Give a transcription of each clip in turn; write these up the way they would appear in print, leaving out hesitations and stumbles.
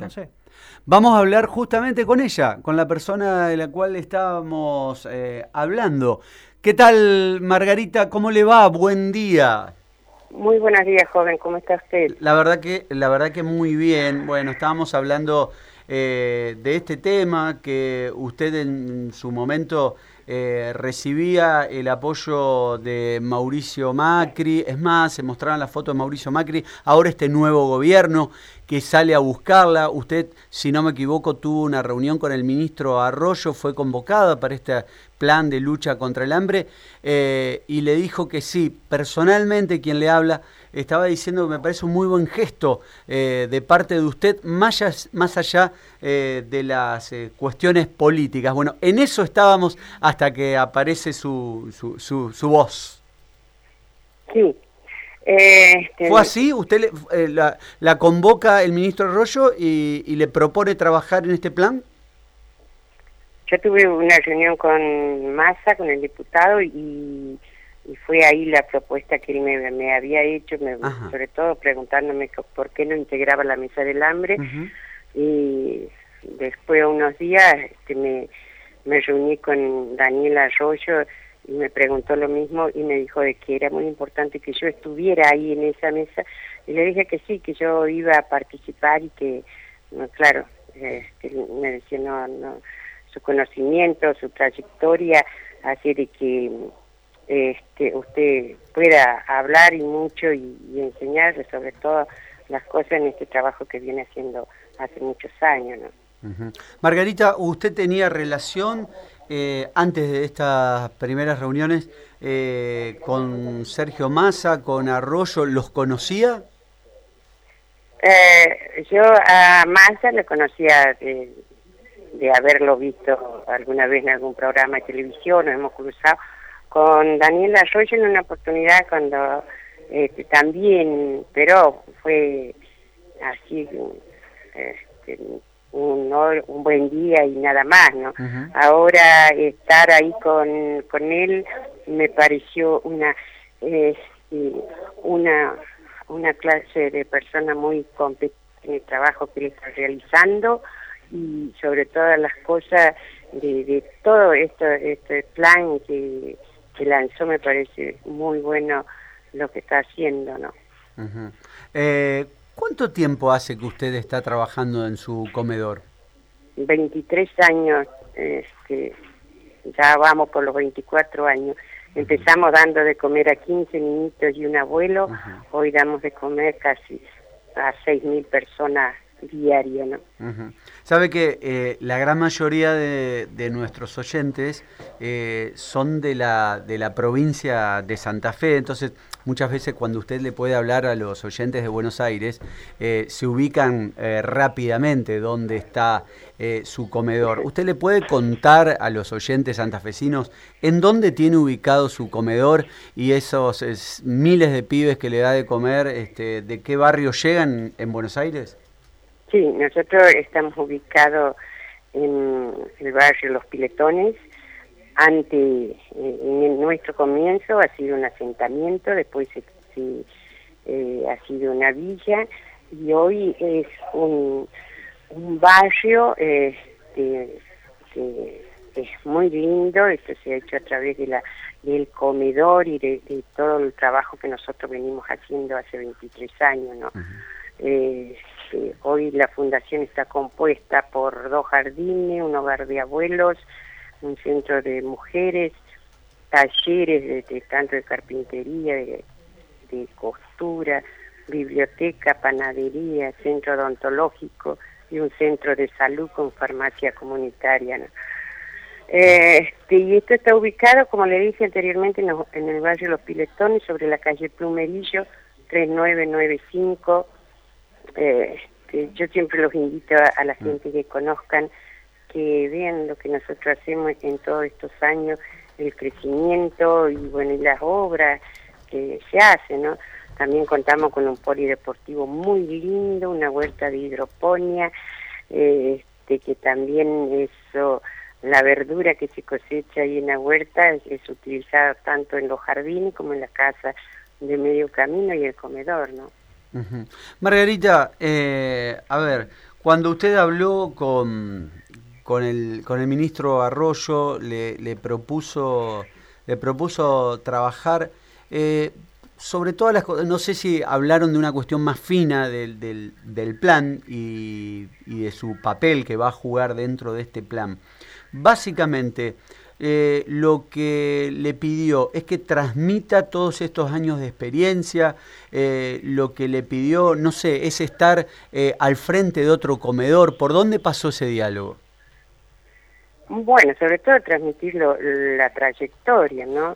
no sé. Vamos a hablar justamente con ella, con la persona de la cual estábamos hablando. ¿Qué tal, Margarita? ¿Cómo le va? Buen día. Muy buenos días, joven. ¿Cómo está usted? La verdad que muy bien. Bueno, estábamos hablando de este tema, que usted en su momento recibía el apoyo de Mauricio Macri. Es más, se mostraban las fotos de Mauricio Macri. Ahora este nuevo gobierno que sale a buscarla. Usted, si no me equivoco, tuvo una reunión con el ministro Arroyo, fue convocada para este plan de lucha contra el hambre y le dijo que sí. Personalmente, quien le habla estaba diciendo que me parece un muy buen gesto de parte de usted, más allá de las cuestiones políticas. Bueno, en eso estábamos hasta que aparece su voz. Sí. ¿Fue así? ¿Usted la convoca el ministro Arroyo y le propone trabajar en este plan? Yo tuve una reunión con Massa, con el diputado, y fue ahí la propuesta que él me había hecho, sobre todo preguntándome por qué no integraba la mesa del hambre. Y después de unos días me reuní con Daniel Arroyo y me preguntó lo mismo y me dijo de que era muy importante que yo estuviera ahí en esa mesa, y le dije que sí, que yo iba a participar y que, no, claro, me decía no, su conocimiento, su trayectoria hace de que usted pueda hablar y mucho y enseñarle sobre todo las cosas en este trabajo que viene haciendo hace muchos años, ¿no? Margarita, ¿usted tenía relación antes de estas primeras reuniones con Sergio Massa, con Arroyo? ¿Los conocía? Yo a Massa lo conocía de haberlo visto alguna vez en algún programa de televisión, nos hemos cruzado con Daniel Arroyo en una oportunidad cuando también, pero fue así un buen día y nada más, ¿no? Ahora estar ahí con él me pareció una clase de persona muy competente en el trabajo que él está realizando, y sobre todas las cosas de todo este plan que lanzó, me parece muy bueno lo que está haciendo, ¿no? ¿Cuánto tiempo hace que usted está trabajando en su comedor? 23 años, ya vamos por los 24 años. Empezamos dando de comer a 15 niñitos y un abuelo, hoy damos de comer casi a 6.000 personas diario, ¿no? Sabe que la gran mayoría de nuestros oyentes son de la provincia de Santa Fe, entonces muchas veces cuando usted le puede hablar a los oyentes de Buenos Aires, se ubican rápidamente dónde está su comedor. ¿Usted le puede contar a los oyentes santafesinos en dónde tiene ubicado su comedor y esos miles de pibes que le da de comer, de qué barrio llegan en Buenos Aires? Sí, nosotros estamos ubicados en el barrio Los Piletones. En nuestro comienzo ha sido un asentamiento, después ha sido una villa, y hoy es un barrio que es muy lindo. Esto se ha hecho a través del comedor y de todo el trabajo que nosotros venimos haciendo hace 23 años, ¿no? Hoy la fundación está compuesta por 2 jardines, un hogar de abuelos, un centro de mujeres, talleres tanto de carpintería, de costura, biblioteca, panadería, centro odontológico y un centro de salud con farmacia comunitaria, ¿no? Y esto está ubicado, como le dije anteriormente, en el barrio Los Piletones, sobre la calle Plumerillo, 3995. Yo siempre los invito a la gente que conozcan, que vean lo que nosotros hacemos en todos estos años, el crecimiento y bueno, y las obras que se hacen, ¿no? También contamos con un polideportivo muy lindo, una huerta de hidroponía, que también la verdura que se cosecha ahí en la huerta es utilizada tanto en los jardines como en la casa de medio camino y el comedor, ¿no? Margarita, a ver, Cuando usted habló con el ministro Arroyo, le propuso trabajar sobre todas las cosas. No sé si hablaron de una cuestión más fina del plan y de su papel que va a jugar dentro de este plan. Básicamente, lo que le pidió es que transmita todos estos años de experiencia. Lo que le pidió, no sé, es estar al frente de otro comedor. ¿Por dónde pasó ese diálogo? Bueno, sobre todo transmitir la trayectoria, ¿no?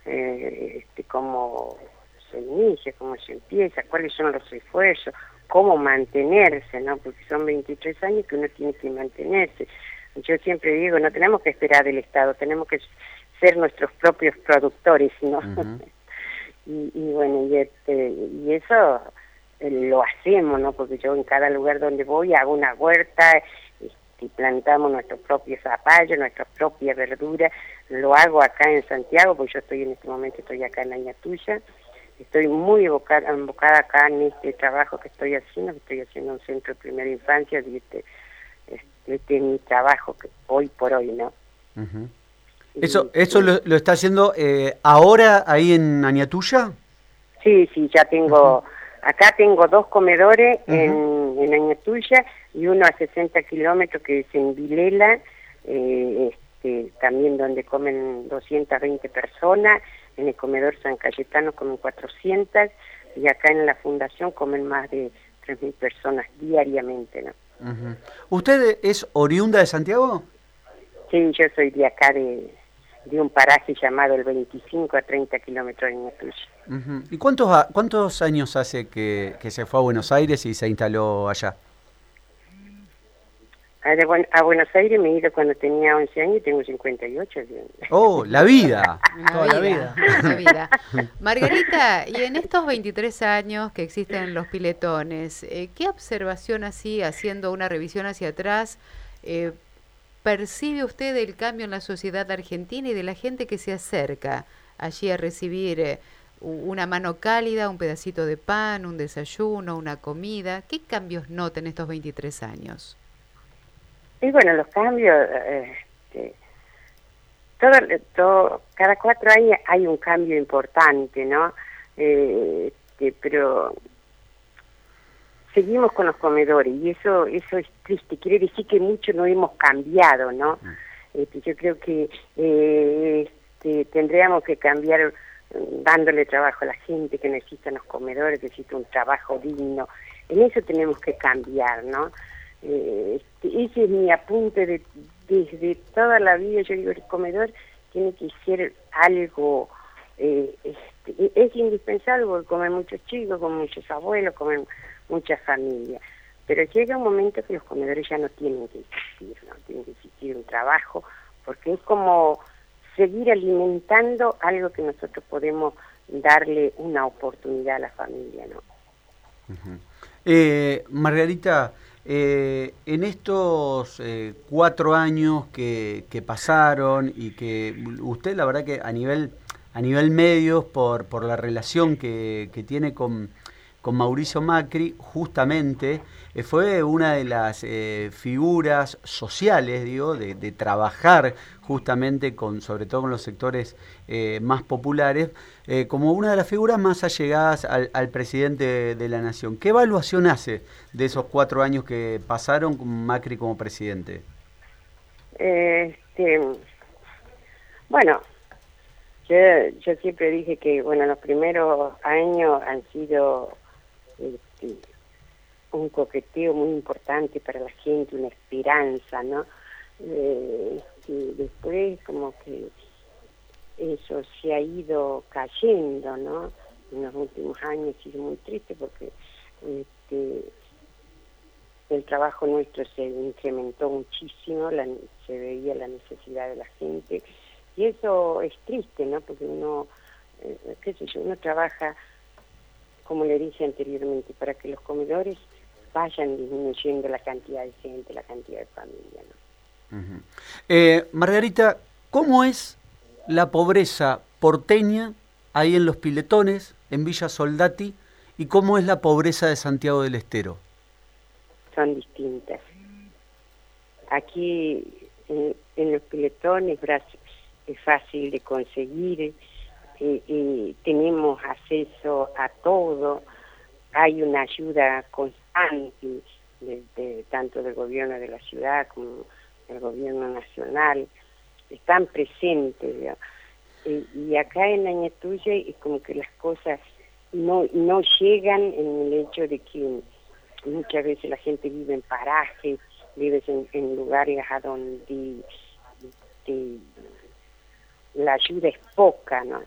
Cómo se inicia, cómo se empieza, cuáles son los esfuerzos, cómo mantenerse, ¿no? Porque son 23 años que uno tiene que mantenerse. Yo siempre digo, no tenemos que esperar del Estado, tenemos que ser nuestros propios productores, ¿no? Uh-huh. y bueno, y eso lo hacemos, ¿no? Porque yo en cada lugar donde voy hago una huerta y plantamos nuestros propios zapallos, nuestras propias verduras. Lo hago acá en Santiago, porque yo en este momento estoy acá en Añatuya. Estoy muy enfocada acá en este trabajo que estoy haciendo un centro de primera infancia, y este es mi trabajo que hoy por hoy, ¿no? Uh-huh. ¿Eso lo está haciendo ahora ahí en Añatuya? Sí, ya tengo, acá tengo 2 comedores en Añatuya y uno a 60 kilómetros que es en Vilela, también donde comen 220 personas, en el comedor San Cayetano comen 400 y acá en la fundación comen más de 3.000 personas diariamente, ¿no? Uh-huh. ¿Usted es oriunda de Santiago? Sí, yo soy de acá, de un paraje llamado el 25 a 30 kilómetros de Añatuya. Uh-huh. ¿Y cuántos años hace que se fue a Buenos Aires y se instaló allá? A Buenos Aires me he ido cuando tenía 11 años y tengo 58. ¡Oh, la vida! Toda la vida. Margarita, y en estos 23 años que existen los piletones, ¿qué observación así, haciendo una revisión hacia atrás, percibe usted el cambio en la sociedad argentina y de la gente que se acerca allí a recibir una mano cálida, un pedacito de pan, un desayuno, una comida? ¿Qué cambios nota en estos 23 años? Y bueno, los cambios, cada 4 años hay un cambio importante, ¿no? Pero seguimos con los comedores y eso es triste, quiere decir que mucho no hemos cambiado, ¿no? Yo creo que tendríamos que cambiar dándole trabajo a la gente que necesita los comedores, que necesita un trabajo digno. En eso tenemos que cambiar, ¿no? Ese es mi apunte desde toda la vida. Yo digo, el comedor tiene que ser algo, es indispensable porque comen muchos chicos, comen muchos abuelos, comen muchas familias, pero llega un momento que los comedores ya no tienen que existir, ¿no? Tiene que existir un trabajo, porque es como seguir alimentando algo que nosotros podemos darle una oportunidad a la familia, ¿no? Uh-huh. Margarita, en estos 4 años que pasaron y que usted, la verdad que a nivel medios, por la relación que tiene con Mauricio Macri, justamente fue una de las figuras sociales, digo, de trabajar justamente sobre todo con los sectores más populares, como una de las figuras más allegadas al presidente de la Nación. ¿Qué evaluación hace de esos 4 años que pasaron con Macri como presidente? Bueno, yo siempre dije que los primeros años han sido un coqueteo muy importante para la gente, una esperanza, ¿no? Y después como que eso se ha ido cayendo, ¿no? En los últimos años ha sido muy triste porque el trabajo nuestro se incrementó muchísimo, se veía la necesidad de la gente y eso es triste, ¿no? Porque uno, uno trabaja, como le dije anteriormente, para que los comedores vayan disminuyendo la cantidad de gente, la cantidad de familia, ¿no? Uh-huh. Margarita, ¿cómo es la pobreza porteña ahí en Los Piletones, en Villa Soldati, y cómo es la pobreza de Santiago del Estero? son distintas. Aquí en los piletones es fácil de conseguir, tenemos acceso a todo, hay una ayuda constante tanto del gobierno de la ciudad como del gobierno nacional, están presentes, digamos. Y acá en Añatuya es como que las cosas no llegan en el hecho de que muchas veces la gente vive en parajes, vive en lugares a donde la ayuda es poca, ¿no?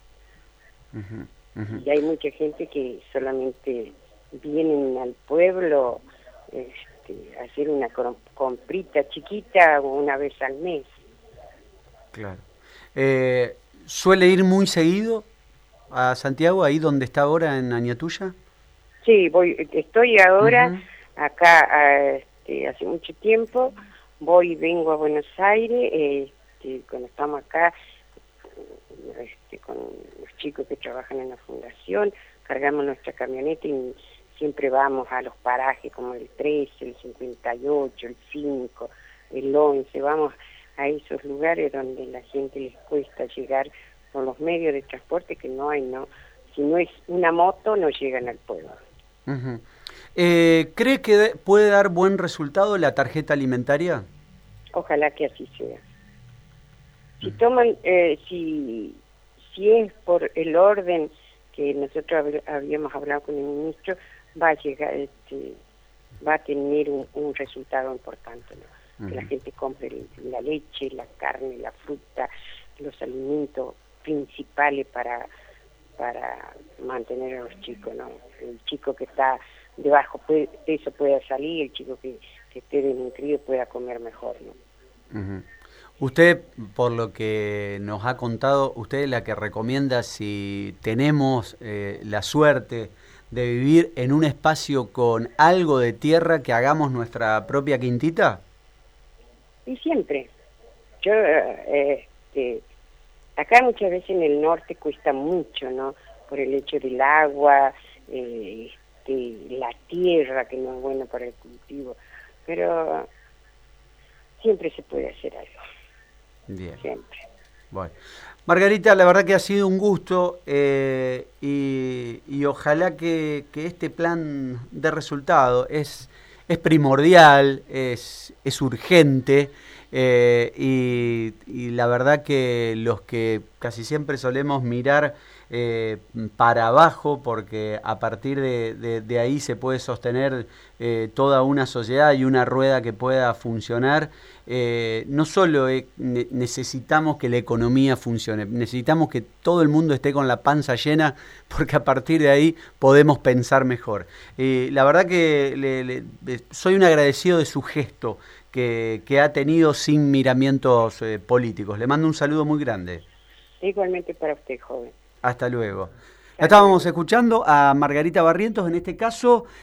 Y hay mucha gente que solamente vienen al pueblo a hacer una comprita chiquita una vez al mes. Claro. ¿Suele ir muy seguido a Santiago, ahí donde está ahora en Añatuya? Sí, estoy ahora acá hace mucho tiempo, voy y vengo a Buenos Aires, cuando estamos acá con los chicos que trabajan en la fundación, cargamos nuestra camioneta y siempre vamos a los parajes como el 13, el 58, el 5, el 11, vamos a esos lugares donde la gente les cuesta llegar con los medios de transporte que no hay, ¿no? Si no es una moto, no llegan al pueblo. ¿Cree que puede dar buen resultado la tarjeta alimentaria? Ojalá que así sea. Si toman, si es por el orden que nosotros habíamos hablado con el ministro, va a llegar, va a tener un resultado importante, ¿no? Que la gente compre la leche, la carne, la fruta, los alimentos principales para mantener a los chicos, ¿no? El chico que está de bajo peso pueda salir, el chico que esté desnutrido pueda comer mejor, ¿no? Usted, por lo que nos ha contado, usted es la que recomienda, si tenemos la suerte de vivir en un espacio con algo de tierra, que hagamos nuestra propia quintita. Y siempre. Yo, acá muchas veces en el norte cuesta mucho, ¿no? Por el hecho del agua, la tierra, que no es buena para el cultivo. Pero siempre se puede hacer algo. Bien. Siempre. Bueno. Margarita, la verdad que ha sido un gusto y ojalá que este plan dé resultado. Es primordial, es urgente y la verdad que los que casi siempre solemos mirar para abajo, porque a partir de ahí se puede sostener toda una sociedad y una rueda que pueda funcionar. No solo necesitamos que la economía funcione, necesitamos que todo el mundo esté con la panza llena, porque a partir de ahí podemos pensar mejor. La verdad que soy un agradecido de su gesto que ha tenido sin miramientos políticos. Le mando un saludo muy grande. Igualmente para usted, joven. Hasta luego. La estábamos escuchando a Margarita Barrientos, en este caso